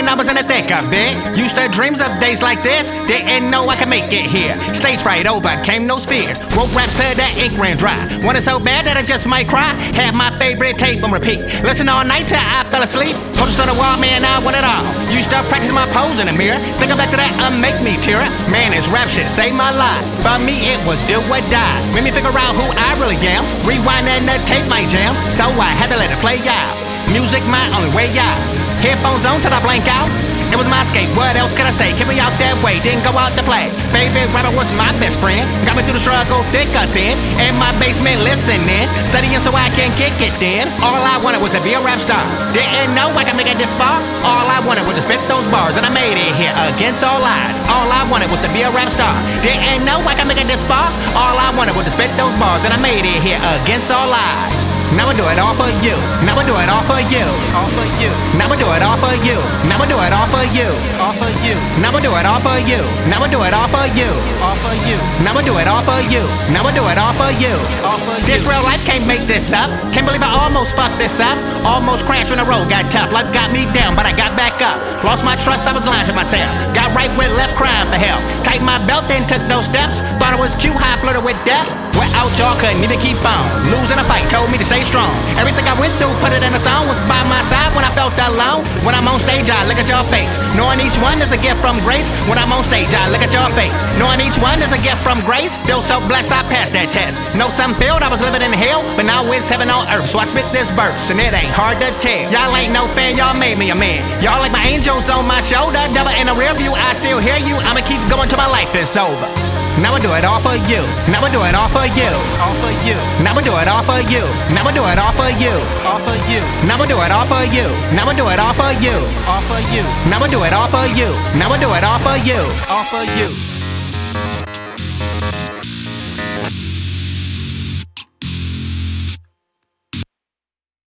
when I was in the thick of it. Used to dreams of days like this, didn't know I could make it here. Stage fright overcame those fears. Wrote raps till that ink ran dry. Wanted so bad that I just might cry. Had my favorite tape on repeat. Listen all night till I fell asleep. Posters on the wall, man, I want it all. Used to practice my pose in the mirror. Thinking back to that, make me tear up. Man, this rap shit saved my life. For me, it was do or die. Made me figure out who I really am. Rewind and the tape might jam. So I had to let it play out. Music my only way out. Headphones on till I blank out. It was my escape, what else could I say? Kept me out that way, didn't go out to play. Favorite rapper was my best friend. Got me through the struggle, thick or thin. In my basement listening, studying so I can kick it then. All I wanted was to be a rap star. Didn't know I could make it this far. All I wanted was to spit those bars, and I made it here against all odds. All I wanted was to be a rap star. Didn't know I could make it this far. All I wanted was to spit those bars, and I made it here against all odds. Now I do it all for you. Now I do it all for you. All for you. Now I do it all for you. Now I do it all for you. All for you. Now I do it all for you. Now I do it all for you. All for you. Now I do it all for you. Now I do it all for you. All for you. This real life can't make this up. Can't believe I almost fucked this up. Almost crashed when the road got tough. Life got me down, but I got back up. Lost my trust, I was lying to myself. Got right with left, crying for help. Tightened my belt, then took those steps. Thought it was cute, high flirted with death. Without y'all, couldn't even keep on. Losing a fight told me to stay strong. Everything I went through, put it in a song. Was by my side when I felt alone. When I'm on stage, I look at your face. Knowing each one is a gift from grace. When I'm on stage, I look at your face. Knowing each one is a gift from grace. Feel so blessed, I passed that test. Know some felt I was living in hell, but now it's heaven on earth. So I spit this verse, and it ain't hard to tell. Y'all ain't no fan, y'all made me a man. Y'all like my angels on my shoulder. Devil in the rear view, I still hear you. I'ma keep going till my life is over. Now I do it all for you. Now I do it all for you. All for you. Now I do it all for you. Now I do it all for you. All for you. Now I do it all for you. Now I do it all for you. All for you. Now I do it all for you. Now I do it all for you. All for you.